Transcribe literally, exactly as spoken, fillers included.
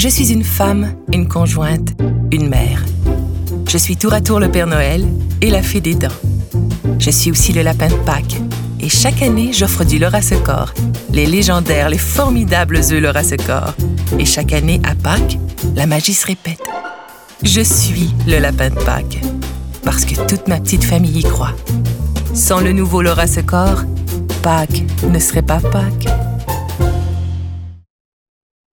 Je suis une femme, une conjointe, une mère. Je suis tour à tour le Père Noël et la Fée des Dents. Je suis aussi le lapin de Pâques. Et chaque année, j'offre du Laura-Secor, les légendaires, les formidables œufs Laura-Secor. Et chaque année, à Pâques, la magie se répète. Je suis le lapin de Pâques, parce que toute ma petite famille y croit. Sans le nouveau Laura-Secor, Pâques ne serait pas Pâques.